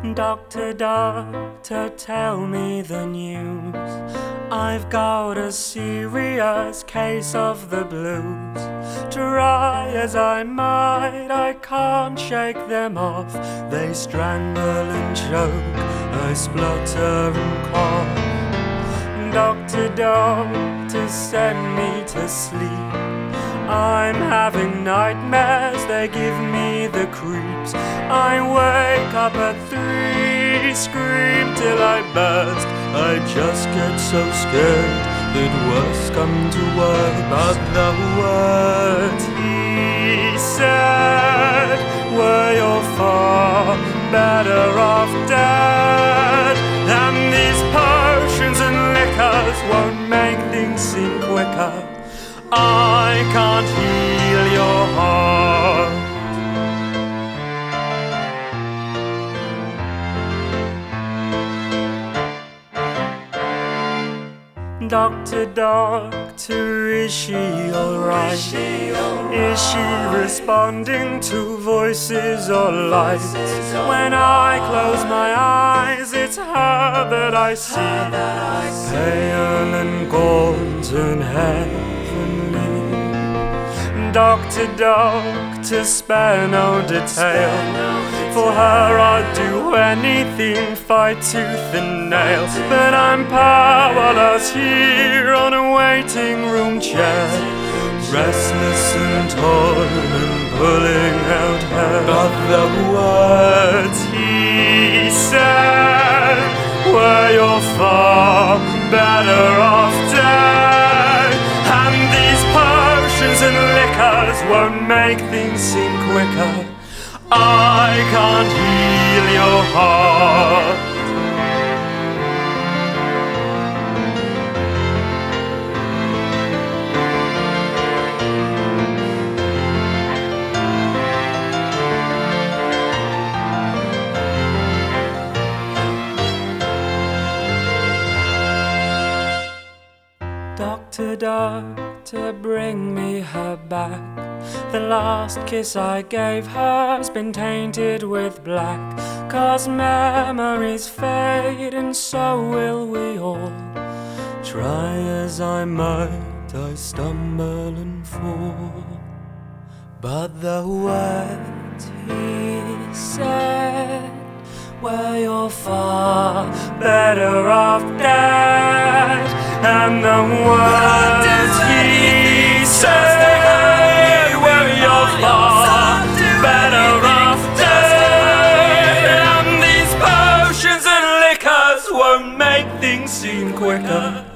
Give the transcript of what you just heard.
Doctor, doctor, tell me the news. I've got a serious case of the blues. Try as I might, I can't shake them off. They strangle and choke, I splutter and cough. Doctor, doctor, send me to sleep. I'm having nightmares, they give me the creeps. I wake up at 3, scream till I burst. I just get so scared that worse come to worse. But the words he said were you're far better off dead. And these potions and liquors won't make things seem quicker. I can't heal your heart. Doctor, doctor, is she alright? Is she responding to voices or lights? When I close my eyes, it's her that I see, pale and gaunt and heavenly. Doctor, doctor, spare no detail. For her I'd do anything, fight tooth and nail. But I'm powerless here on a waiting room chair, restless and torn and pulling out hair. But the words he said were you're far better off dead. And these potions and liquors won't make things seem quicker. I can't heal your heart. Doctor, doctor, bring me her back. The last kiss I gave her's been tainted with black. 'Cause memories fade and so will we all. Try as I might, I stumble and fall. But the words he said were you're far better off dead. And the words he said were you're far better off dead. And these potions and liquors won't make things seem quicker.